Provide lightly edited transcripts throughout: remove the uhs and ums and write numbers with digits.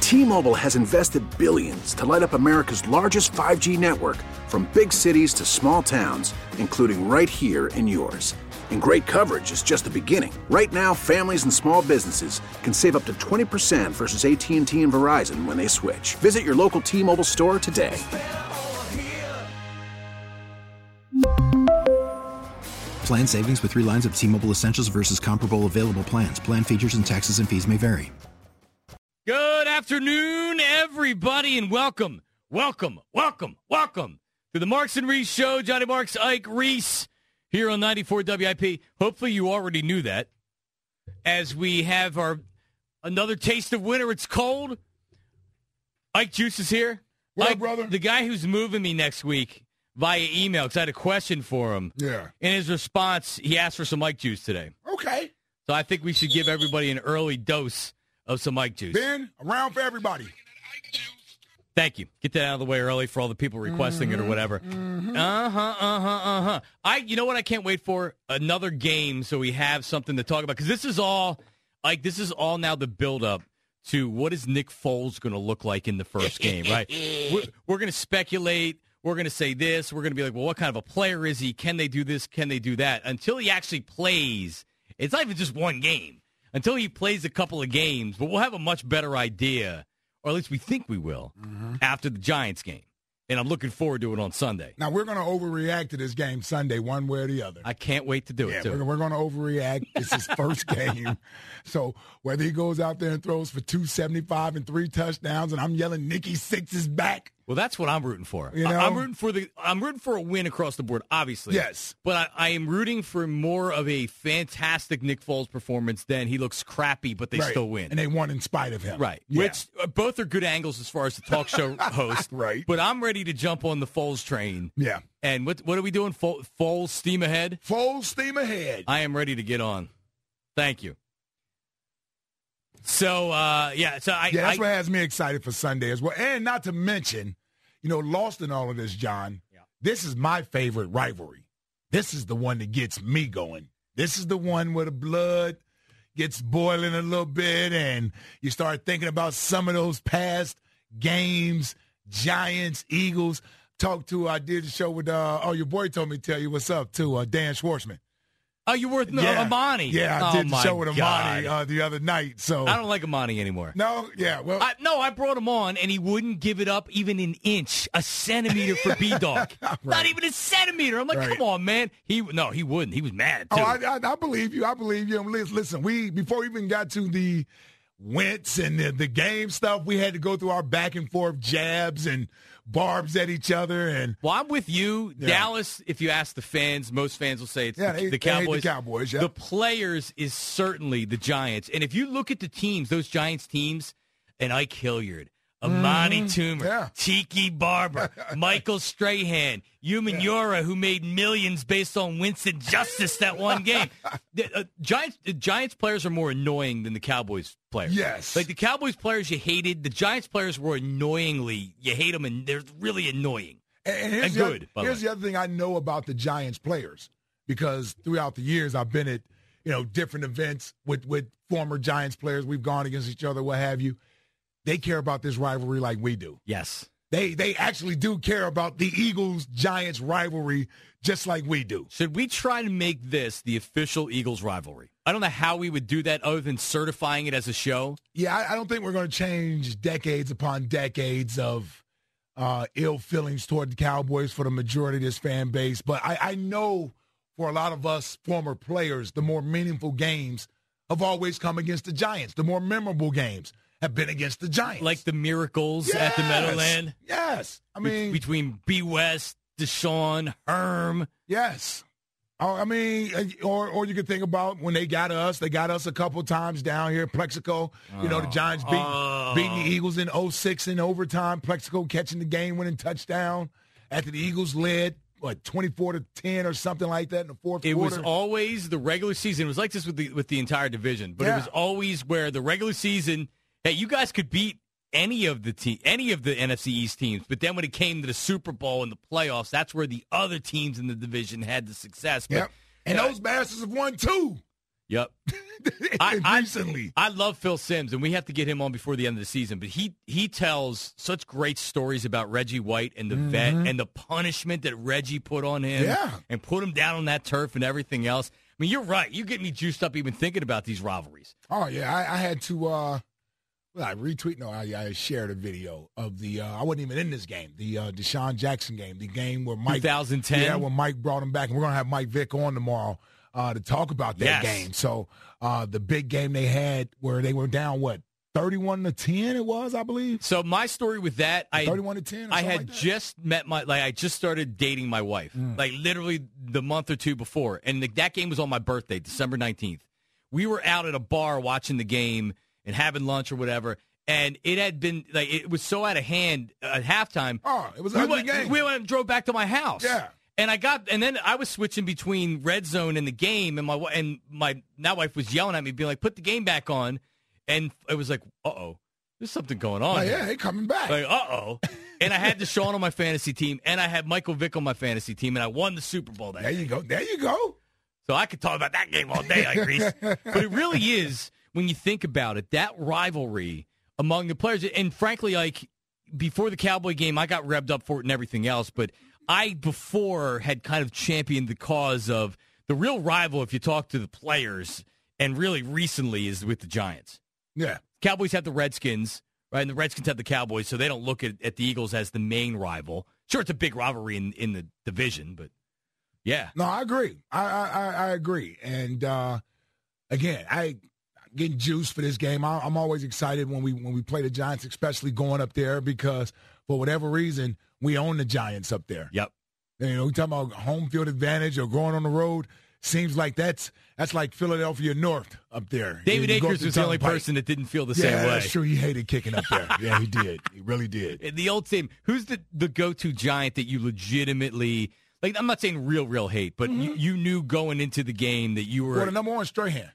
T-Mobile has invested billions to light up America's largest 5G network, from big cities to small towns, including right here in yours. And great coverage is just the beginning. Right now, families and small businesses can save up to 20% versus AT&T and Verizon when they switch. Visit your local T-Mobile store today. Plan savings with 3 lines of T-Mobile Essentials versus comparable available plans. Plan features and taxes and fees may vary. Good afternoon, everybody, and welcome to the Marks and Reese Show. Johnny Marks, Ike Reese, here on 94 WIP. Hopefully you already knew that. As we have another taste of winter, it's cold. Ike Juice is here. What Ike, up, brother? The guy who's moving me next week via email, because I had a question for him. Yeah. In his response, he asked for some Ike Juice today. Okay. So I think we should give everybody an early dose of some Ike Juice. Ben, around for everybody. Thank you. Get that out of the way early for all the people requesting it or whatever. You know what I can't wait for? Another game so we have something to talk about. Because this is all now the build-up to what is Nick Foles going to look like in the first game, right? We're going to speculate. We're going to say this. We're going to be like, well, what kind of a player is he? Can they do this? Can they do that? Until he actually plays, it's not even just one game. Until he plays a couple of games, but we'll have a much better idea, or at least we think we will, after the Giants game. And I'm looking forward to it on Sunday. Now, we're going to overreact to this game Sunday one way or the other. I can't wait to do it, too. We're going to overreact. It's his first game. So whether he goes out there and throws for 275 and 3 touchdowns, and I'm yelling Nicky Six is back. Well, that's what I'm rooting for. You know? I'm rooting for a win across the board, obviously. Yes. But I am rooting for more of a fantastic Nick Foles performance than he looks crappy, but they still win. And they won in spite of him. Right. Yeah. Which both are good angles as far as the talk show host. Right. But I'm ready to jump on the Foles train. Yeah. And what are we doing? Foles steam ahead? Full steam ahead. I am ready to get on. Thank you. So, that's what has me excited for Sunday as well. And not to mention, lost in all of this, John, this is my favorite rivalry. This is the one that gets me going. This is the one where the blood gets boiling a little bit and you start thinking about some of those past games, Giants, Eagles. I did the show with, your boy told me to tell you what's up, too, Dan Schwartzman. Oh, you're with Amani. Yeah, I did the show with Amani the other night. So I don't like Amani anymore. No, yeah, well, I brought him on, and he wouldn't give it up even an inch, a centimeter for B-Dog. Right. Not even a centimeter. I'm like, come on, man. He wouldn't. He was mad too. Oh, I believe you. I believe you. Listen, before we even got to the Wentz and the game stuff, we had to go through our back and forth jabs and barbs at each other. And well, I'm with you. Yeah. Dallas, if you ask the fans, most fans will say it's the Cowboys. They hate the Cowboys, yeah. The players is certainly the Giants. And if you look at the teams, those Giants teams, and Ike Hilliard, Amani Toomer, Tiki Barber, Michael Strahan, Umanura, who made millions based on Winston Justice that one game. The Giants players are more annoying than the Cowboys players. Yes. Like the Cowboys players you hated, the Giants players were you hate them, and they're really annoying. And here's the other thing I know about the Giants players, because throughout the years I've been at different events with former Giants players. We've gone against each other, what have you. They care about this rivalry like we do. Yes. They actually do care about the Eagles-Giants rivalry just like we do. Should we try to make this the official Eagles rivalry? I don't know how we would do that other than certifying it as a show. Yeah, I don't think we're going to change decades upon decades of ill feelings toward the Cowboys for the majority of this fan base. But I know for a lot of us former players, the more meaningful games have always come against the Giants, the more memorable games have been against the Giants. Like the miracles at the Meadowland? Yes. I mean, between B. West, Deshaun, Herm. Yes. I mean, or you could think about when they got us a couple times down here, Plexico. The Giants beating the Eagles in 06 in overtime. Plexico catching the game-winning touchdown after the Eagles led, 24-10 or something like that in the fourth quarter. It was always the regular season. It was like this with the entire division, but it was always where the regular season, hey, you guys could beat any of the NFC East teams, but then when it came to the Super Bowl and the playoffs, that's where the other teams in the division had the success. But, and those bastards have won too. Yep. Recently. I love Phil Simms, and we have to get him on before the end of the season. But he tells such great stories about Reggie White and the vet and the punishment that Reggie put on him and put him down on that turf and everything else. I mean, you're right. You get me juiced up even thinking about these rivalries. Oh, yeah. I had to I retweet. No, I shared a video of the I wasn't even in this game, the Deshaun Jackson game, the game where Mike 2010. Yeah, when Mike brought him back. And we're going to have Mike Vick on tomorrow to talk about that game. So the big game they had where they were down, 31-10 it was, I believe. So my story with that, 31-10. I had just met I just started dating my wife, like literally the month or two before, and that game was on my birthday, December 19th. We were out at a bar watching the game and having lunch or whatever, and it had been it was so out of hand at halftime. Oh, it was an ugly game. We went and drove back to my house. Yeah. And then I was switching between red zone and the game, and my now wife was yelling at me, being like, "Put the game back on," and it was like, "Uh-oh, there's something going on." Yeah, they coming back. Like, uh-oh. And I had Deshaun on my fantasy team, and I had Michael Vick on my fantasy team, and I won the Super Bowl that There you go. There you go. So I could talk about that game all day, like Reese. But it really is, when you think about it, that rivalry among the players. And frankly, like, before the Cowboy game, I got revved up for it and everything else, but I, before, had kind of championed the cause of the real rival, if you talk to the players, and really recently is with the Giants. Yeah. Cowboys have the Redskins, right? And the Redskins have the Cowboys, so they don't look at the Eagles as the main rival. Sure, it's a big rivalry in the division, but yeah. No, I agree. I agree. And, again, I'm getting juiced for this game. I'm always excited when we play the Giants, especially going up there, because for whatever reason, we own the Giants up there. Yep. You know, we talking about home field advantage or going on the road. Seems like that's like Philadelphia North up there. David Akers was the only person that didn't feel the same way. Yeah, that's true. He hated kicking up there. Yeah, he did. He really did. The old same. Who's the go-to Giant that you legitimately, like, I'm not saying real hate, but you knew going into the game that you were... Well, the number one, Strahan.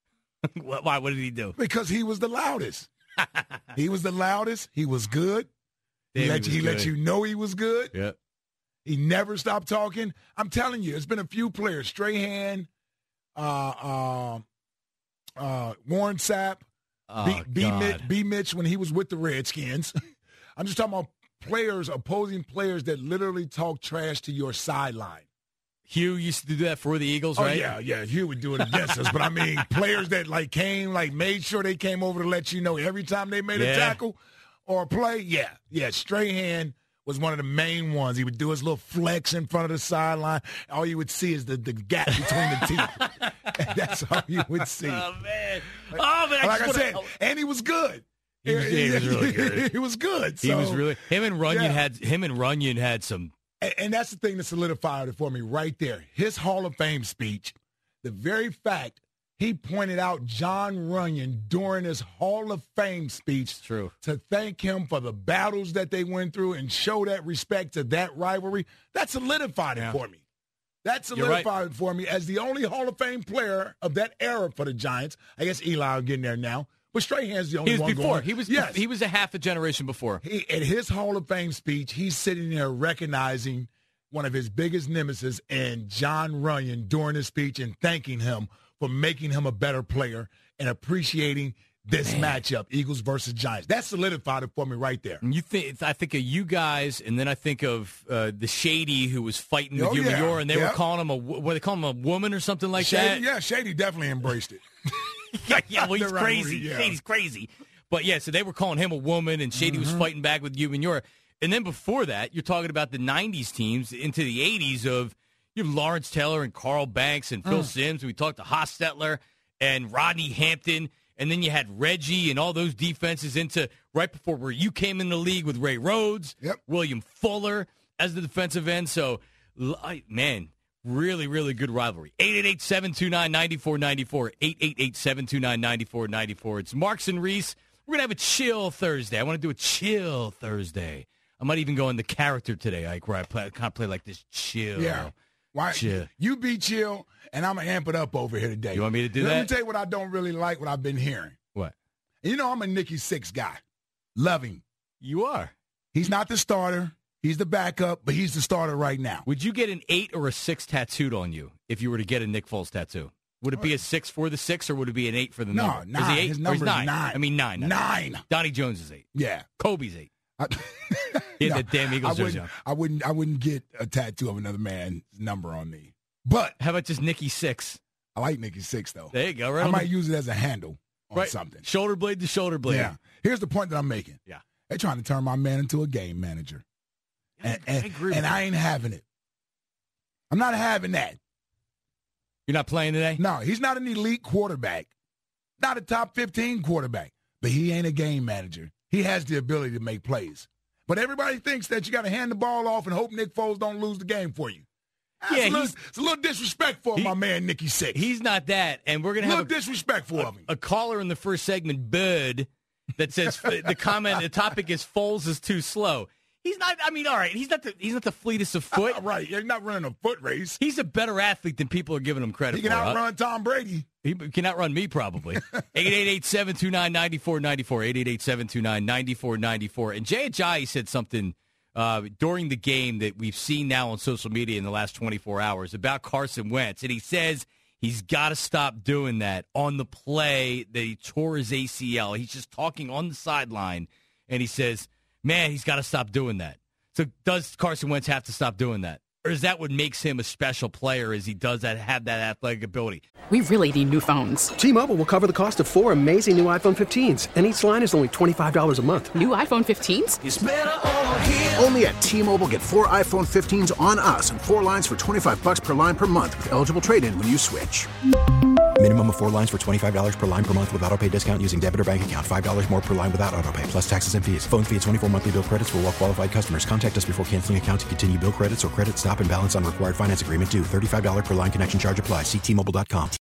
Why? What did he do? Because he was the loudest. He was the loudest. He was good. He let you know he was good. Yeah. He never stopped talking. I'm telling you, it's been a few players. Strahan, Warren Sapp, B. Mitch when he was with the Redskins. I'm just talking about opposing players that literally talk trash to your sideline. Hugh used to do that for the Eagles, right? Oh, yeah. Hugh would do it against us. But, I mean, players that, made sure they came over to let you know every time they made a tackle or a play. Yeah. Strahan was one of the main ones. He would do his little flex in front of the sideline. All you would see is the gap between the teeth. That's all you would see. Oh, man. Like I said, and he was good. He was really good. He was good. He was really. Him and Runyon had some. And that's the thing that solidified it for me right there. His Hall of Fame speech, the very fact he pointed out Jon Runyan during his Hall of Fame speech to thank him for the battles that they went through and show that respect to that rivalry, that solidified it for me. That solidified it for me as the only Hall of Fame player of that era for the Giants. I guess Eli will get in there now. But Strahan's the only one going. He was a half a generation before. At his Hall of Fame speech, he's sitting there recognizing one of his biggest nemesis and Jon Runyan during his speech and thanking him for making him a better player and appreciating this matchup, Eagles versus Giants. That solidified it for me right there. And I think of you guys, and then I think of the Shady who was fighting with you and they were calling him they call him a woman or something like that? Yeah, Shady definitely embraced it. Well, he's crazy. Yeah. Shady's crazy. But, so they were calling him a woman, and Shady was fighting back with you and your. And then before that, you're talking about the 90s teams into the 80s of you have Lawrence Taylor and Carl Banks and Phil Simms. We talked to Hostetler and Rodney Hampton. And then you had Reggie and all those defenses into right before where you came in the league with Ray Rhodes, William Fuller as the defensive end. So, man, really, really good rivalry. 888-729-9494. 888-729-9494. It's Marks and Reese. We're going to have a chill Thursday. I want to do a chill Thursday. I might even go into character today, Ike, where I kind of play like this chill. Yeah. Why? Chill. You be chill, and I'm going to amp it up over here today. You want me to do that? Let me tell you what I don't really like, what I've been hearing. What? You know I'm a Nikki Sixx guy. Love him. You are. He's not the starter. He's the backup, but he's the starter right now. Would you get an 8 or a 6 tattooed on you if you were to get a Nick Foles tattoo? Would it be a 6 for the 6, or would it be an 8 for the number? No, 9. Is he 8? His number is 9. I mean 9. 9. Donnie Jones is 8. Yeah. Kobe's 8. He had the damn Eagles jersey on. I wouldn't get a tattoo of another man's number on me. But how about just Nicky 6? I like Nicky 6 though. There you go. Right. I might use it as a handle on something. Shoulder blade to shoulder blade. Yeah. Here's the point that I'm making. Yeah. They're trying to turn my man into a game manager. I agree. And I ain't having it. I'm not having that. You're not playing today? No, he's not an elite quarterback. Not a top 15 quarterback. But he ain't a game manager. He has the ability to make plays. But everybody thinks that you got to hand the ball off and hope Nick Foles don't lose the game for you. It's a little disrespectful of my man Nicky 6. He's not that, and we're going to have disrespectful of him. A caller in the first segment, Bud, that says the topic is Foles is too slow. He's not. I mean, all right. He's not the fleetest of foot. Right. He's not running a foot race. He's a better athlete than people are giving him credit for. He can outrun Tom Brady. He can outrun me probably. 888-729-9494. 888-729-9494. And Jay Ajayi said something during the game that we've seen now on social media in the last 24 hours about Carson Wentz, and he says he's got to stop doing that on the play that he tore his ACL. He's just talking on the sideline, and he says, man, he's got to stop doing that. So does Carson Wentz have to stop doing that? Or is that what makes him a special player, is he does have that athletic ability? We really need new phones. T-Mobile will cover the cost of 4 amazing new iPhone 15s, and each line is only $25 a month. New iPhone 15s? It's better over here. Only at T-Mobile, get 4 iPhone 15s on us and 4 lines for $25 per line per month with eligible trade-in when you switch. Minimum of 4 lines for $25 per line per month with autopay discount using debit or bank account. $5 more per line without autopay, plus taxes and fees. Phone fee at 24 monthly bill credits for well-qualified customers. Contact us before canceling account to continue bill credits or credit stop and balance on required finance agreement due. $35 per line connection charge applies. See T-Mobile.com.